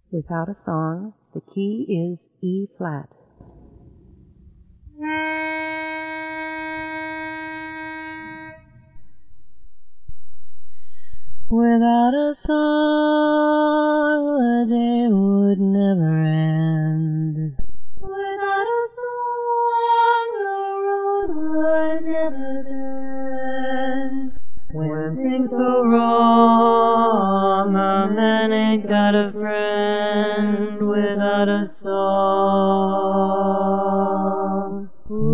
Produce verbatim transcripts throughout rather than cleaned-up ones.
Without a song, the key is E flat. Without a song, the day would never end. Without a song, the road would never end. When things go wrong, a man ain't got a friend without a song.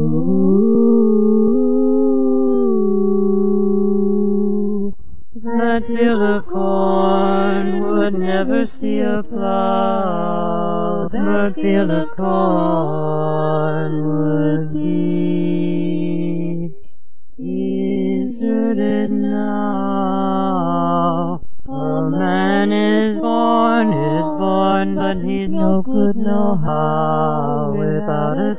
Ooh, that field of corn would never see a plow. That field of corn would be deserted now. A man is born, is born, but he's no good no how without a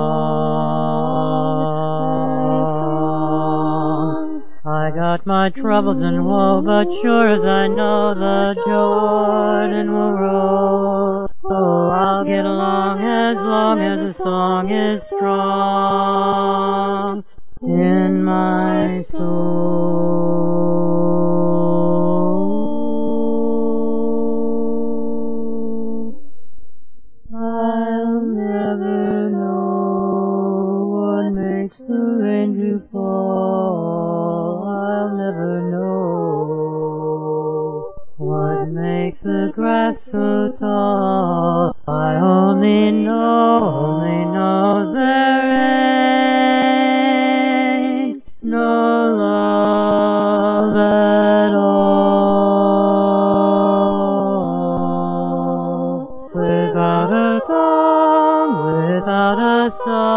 song. I got my troubles and woe, but sure as I know the Jordan will roll. Oh, I'll get along as long as the song is strong in my soul. I'll never know what makes the raindew fall. I'll never know what makes the grass so tall. I only know, only know there ain't no love at all without a song, without a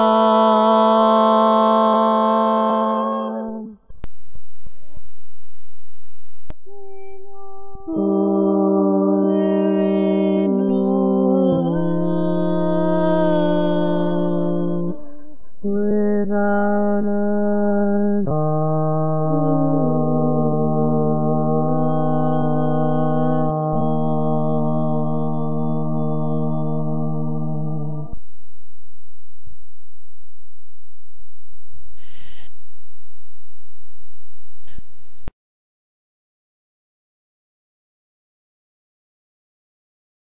song. Oh, there ain't no love without a song.